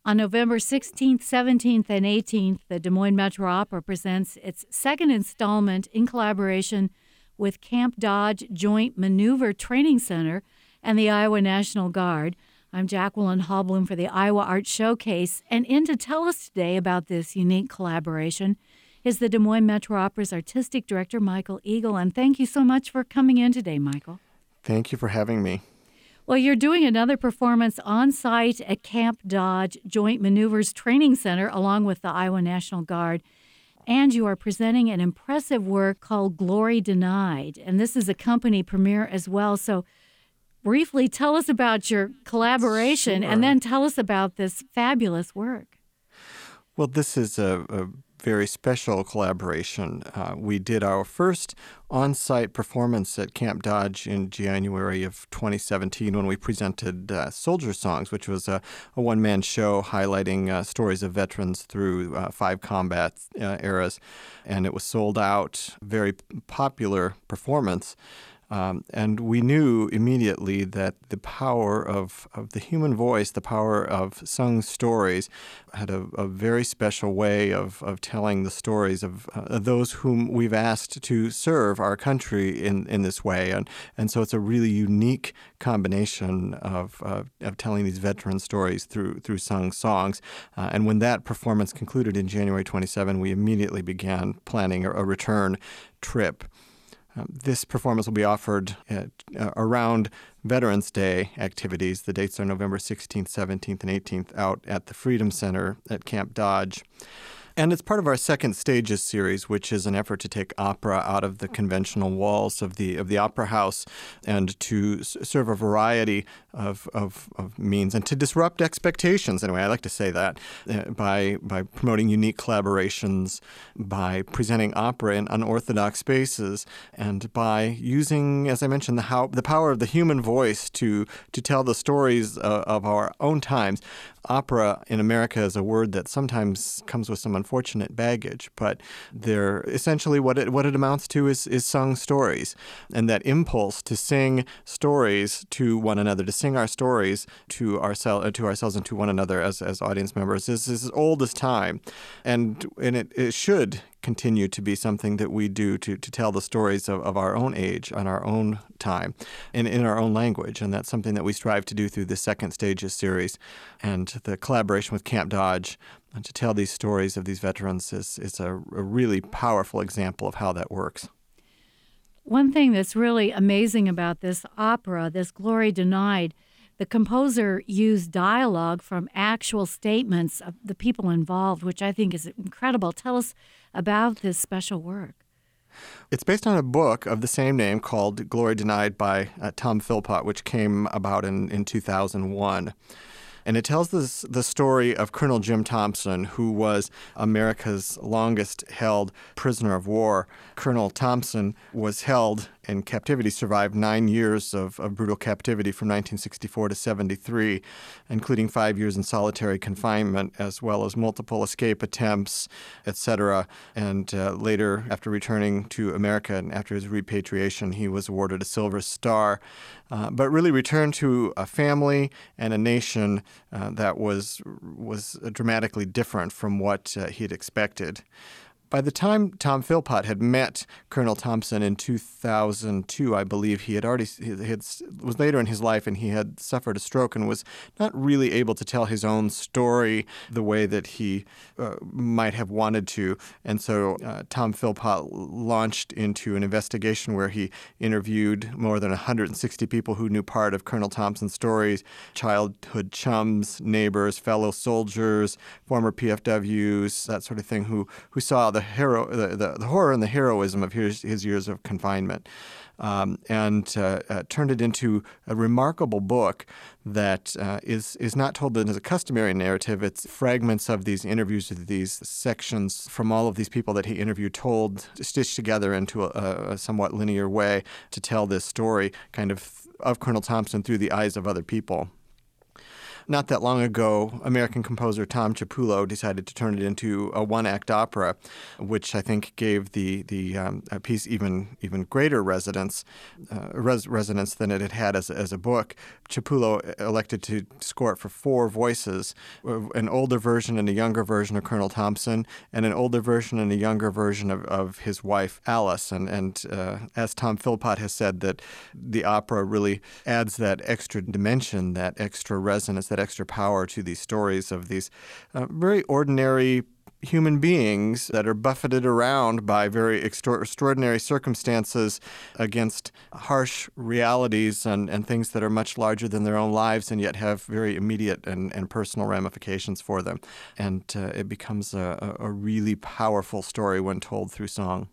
On November 16th, 17th, and 18th, the Des Moines Metro Opera presents its second installment in collaboration with Camp Dodge Joint Maneuver Training Center and the Iowa National Guard. I'm Jacqueline Hallblum for the Iowa Art Showcase, and in to tell us today about this unique collaboration is the Des Moines Metro Opera's Artistic Director, Michael Eagle. And thank you so much for coming in today, Michael. Thank you for having me. Well, you're doing another performance on site at Camp Dodge Joint Maneuvers Training Center along with the Iowa National Guard. And you are presenting an impressive work called Glory Denied. And this is a company premiere as well. So briefly tell us about your collaboration and then tell us about this fabulous work. Well, this is a very special collaboration. We did our first on-site performance at Camp Dodge in January of 2017 when we presented Soldier Songs, which was a one-man show highlighting stories of veterans through 5 combat eras. And it was sold out, very popular performance. And we knew immediately that the power of the human voice, the power of sung stories, had a very special way of telling the stories of those whom we've asked to serve our country in this way. And so it's a really unique combination of telling these veteran stories through sung songs. And when that performance concluded in January 27, we immediately began planning a return trip. This performance will be offered around Veterans Day activities. The dates are November 16th, 17th, and 18th out at the Freedom Center at Camp Dodge. And it's part of our Second Stages series, which is an effort to take opera out of the conventional walls of the opera house and to serve a variety of means and to disrupt expectations. Anyway, I like to say that by promoting unique collaborations, by presenting opera in unorthodox spaces, and by using, as I mentioned, the power of the human voice to tell the stories of our own times. Opera in America is a word that sometimes comes with some unfortunate baggage, but they're essentially what it amounts to is sung stories. And that impulse to sing stories to one another, to sing our stories to ourselves and to one another as audience members is as old as time. And it should continue to be something that we do to tell the stories of our own age and our own time and in our own language. And that's something that we strive to do through the Second Stages series. And the collaboration with Camp Dodge to tell these stories of these veterans is a really powerful example of how that works. One thing that's really amazing about this opera, this Glory Denied, the composer used dialogue from actual statements of the people involved, which I think is incredible. Tell us about this special work. It's based on a book of the same name called Glory Denied by Tom Philpott, which came about in 2001. And it tells the story of Colonel Jim Thompson, who was America's longest-held prisoner of war. Colonel Thompson was held in captivity, survived 9 years of brutal captivity from 1964 to 73, including 5 years in solitary confinement, as well as multiple escape attempts, etc. And later, after returning to America and after his repatriation, he was awarded a Silver Star, but really returned to a family and a nation that was dramatically different from what he had expected. By the time Tom Philpott had met Colonel Thompson in 2002, I believe he was later in his life and he had suffered a stroke and was not really able to tell his own story the way that he might have wanted to. And so Tom Philpott launched into an investigation where he interviewed more than 160 people who knew part of Colonel Thompson's stories, childhood chums, neighbors, fellow soldiers, former PFWs, that sort of thing, who saw the horror and the heroism of his years of confinement, and turned it into a remarkable book that is not told as a customary narrative. It's fragments of these interviews, of these sections from all of these people that he interviewed, told, stitched together into a somewhat linear way to tell this story, kind of Colonel Thompson through the eyes of other people. Not that long ago, American composer Tom Chiapullo decided to turn it into a one-act opera, which I think gave the piece even greater resonance than it had as a book. Chiapullo elected to score it for 4 voices, an older version and a younger version of Colonel Thompson, and an older version and a younger version of his wife, Alice. And as Tom Philpott has said, that the opera really adds that extra dimension, that extra resonance, that extra power to these stories of these very ordinary human beings that are buffeted around by very extraordinary circumstances against harsh realities and things that are much larger than their own lives and yet have very immediate and personal ramifications for them. And it becomes a really powerful story when told through song.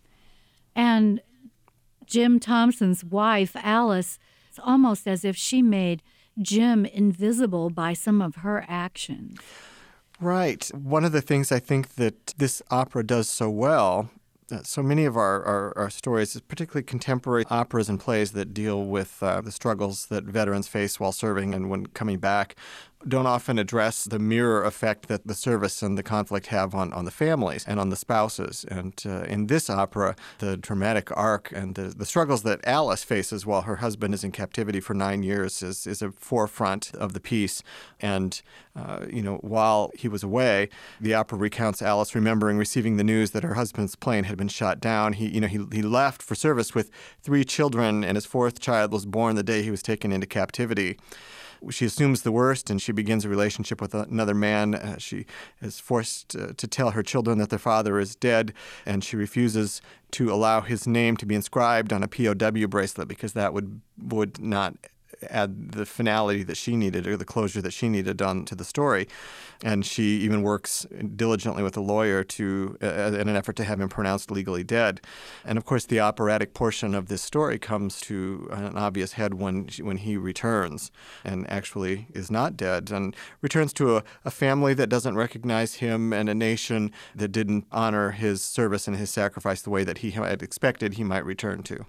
And Jim Thompson's wife, Alice, it's almost as if she made Jim invisible by some of her actions. Right. One of the things I think that this opera does so well, so many of our stories, particularly contemporary operas and plays that deal with the struggles that veterans face while serving and when coming back, don't often address the mirror effect that the service and the conflict have on the families and on the spouses. And in this opera, the dramatic arc and the struggles that Alice faces while her husband is in captivity for 9 years is a forefront of the piece. And, while he was away, the opera recounts Alice remembering receiving the news that her husband's plane had been shot down. He left for service with 3 children, and his 4th child was born the day he was taken into captivity. She assumes the worst, and she begins a relationship with another man. She is forced to tell her children that their father is dead, and she refuses to allow his name to be inscribed on a POW bracelet because that would not add the finality that she needed or the closure that she needed to the story. And she even works diligently with a lawyer in an effort to have him pronounced legally dead. And of course, the operatic portion of this story comes to an obvious head when he returns and actually is not dead and returns to a family that doesn't recognize him and a nation that didn't honor his service and his sacrifice the way that he had expected he might return to.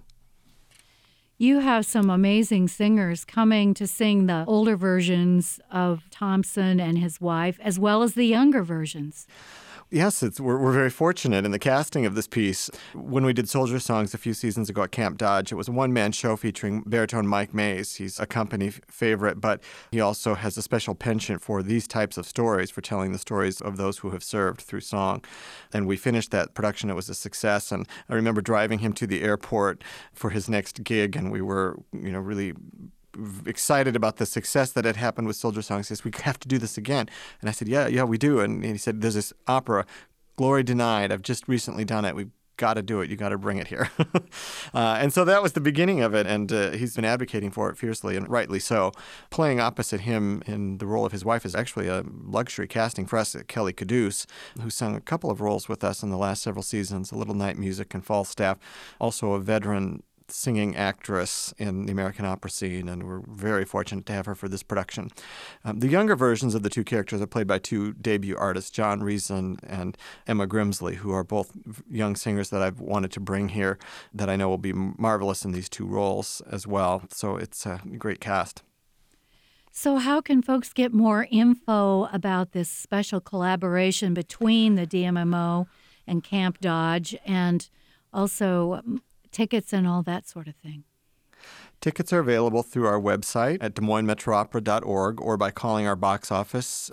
You have some amazing singers coming to sing the older versions of Thompson and his wife, as well as the younger versions. Yes, we're very fortunate in the casting of this piece. When we did Soldier Songs a few seasons ago at Camp Dodge, it was a one-man show featuring baritone Mike Mays. He's a company favorite, but he also has a special penchant for these types of stories, for telling the stories of those who have served through song. And we finished that production. It was a success, and I remember driving him to the airport for his next gig, and we were, really excited about the success that had happened with Soldier Songs. He says, "We have to do this again." And I said, yeah, we do. And he said, "There's this opera, Glory Denied. I've just recently done it. We've got to do it. You got to bring it here." And so that was the beginning of it. And he's been advocating for it fiercely, and rightly so. Playing opposite him in the role of his wife is actually a luxury casting for us, Kelly Caduce, who sung a couple of roles with us in the last several seasons, A Little Night Music and Falstaff, also a veteran singing actress in the American opera scene, and we're very fortunate to have her for this production. The younger versions of the 2 characters are played by 2 debut artists, John Reason and Emma Grimsley, who are both young singers that I've wanted to bring here that I know will be marvelous in these 2 roles as well. So it's a great cast. So how can folks get more info about this special collaboration between the DMMO and Camp Dodge, and also tickets and all that sort of thing? Tickets are available through our website at DesMoinesMetroOpera.org or by calling our box office,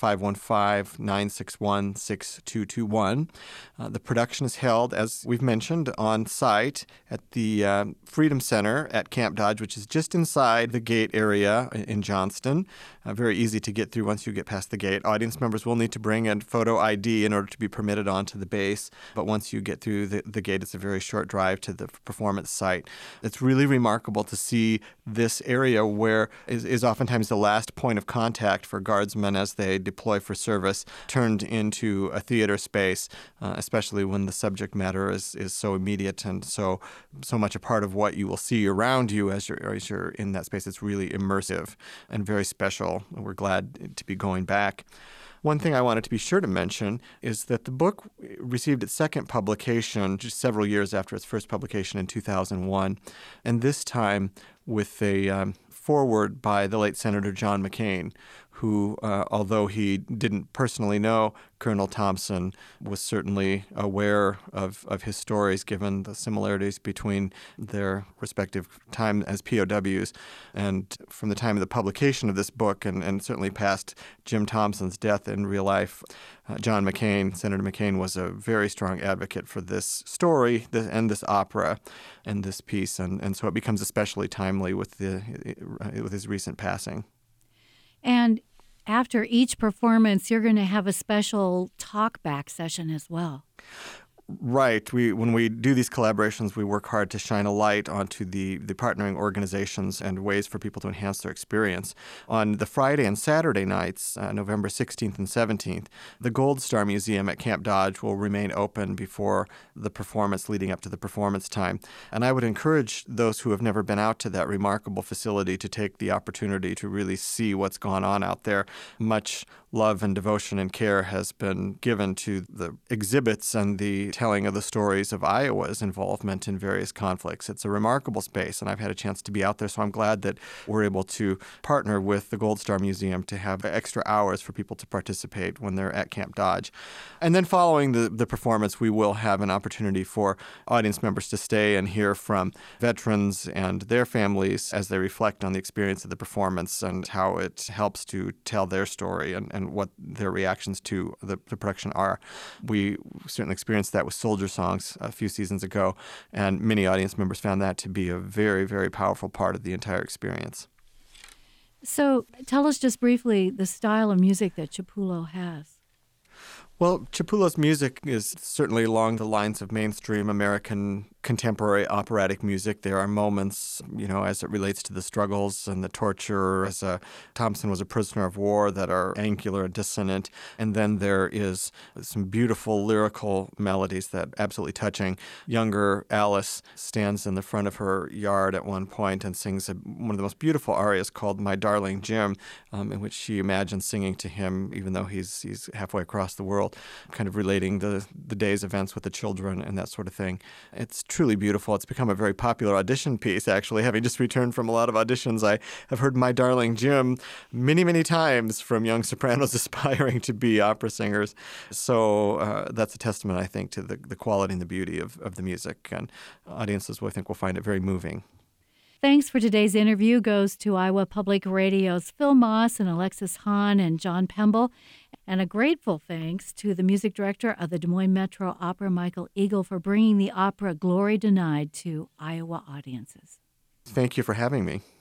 515-961-6221. The production is held, as we've mentioned, on site at the Freedom Center at Camp Dodge, which is just inside the gate area in Johnston. Very easy to get through once you get past the gate. Audience members will need to bring a photo ID in order to be permitted onto the base, but once you get through the gate, it's a very short drive to the performance site. It's really remarkable to see this area where is oftentimes the last point of contact for guardsmen as they deploy for service turned into a theater space, especially when the subject matter is so immediate and so much a part of what you will see around you as you're in that space. It's really immersive and very special. We're glad to be going back. One thing I wanted to be sure to mention is that the book received its second publication just several years after its first publication in 2001, and this time with a foreword by the late Senator John McCain, who, although he didn't personally know Colonel Thompson, was certainly aware of his stories given the similarities between their respective time as POWs. And from the time of the publication of this book, and certainly past Jim Thompson's death in real life, John McCain, Senator McCain, was a very strong advocate for this story and this opera and this piece. And so it becomes especially timely with his recent passing. And after each performance, you're going to have a special talk-back session as well. Right. When we do these collaborations, we work hard to shine a light onto the partnering organizations and ways for people to enhance their experience. On the Friday and Saturday nights, November 16th and 17th, the Gold Star Museum at Camp Dodge will remain open before the performance leading up to the performance time. And I would encourage those who have never been out to that remarkable facility to take the opportunity to really see what's gone on out there. Much love and devotion and care has been given to the exhibits and the telling of the stories of Iowa's involvement in various conflicts. It's a remarkable space, and I've had a chance to be out there, so I'm glad that we're able to partner with the Gold Star Museum to have extra hours for people to participate when they're at Camp Dodge. And then following the performance, we will have an opportunity for audience members to stay and hear from veterans and their families as they reflect on the experience of the performance and how it helps to tell their story and what their reactions to the production are. We certainly experienced that with Soldier Songs a few seasons ago, and many audience members found that to be a very, very powerful part of the entire experience. So tell us just briefly the style of music that Chipulo has. Well, Chipulo's music is certainly along the lines of mainstream American contemporary operatic music. There are moments, as it relates to the struggles and the torture, as Thompson was a prisoner of war, that are angular and dissonant. And then there is some beautiful lyrical melodies that are absolutely touching. Younger Alice stands in the front of her yard at one point and sings one of the most beautiful arias called My Darling Jim, in which she imagines singing to him, even though he's halfway across the world, kind of relating the day's events with the children and that sort of thing. It's truly beautiful. It's become a very popular audition piece, actually. Having just returned from a lot of auditions, I have heard My Darling Jim many, many times from young sopranos aspiring to be opera singers. So that's a testament, I think, to the quality and the beauty of the music. And audiences, I think, will find it very moving. Thanks for today's interview goes to Iowa Public Radio's Phil Moss and Alexis Hahn and John Pemble. And a grateful thanks to the music director of the Des Moines Metro Opera, Michael Eagle, for bringing the opera Glory Denied to Iowa audiences. Thank you for having me.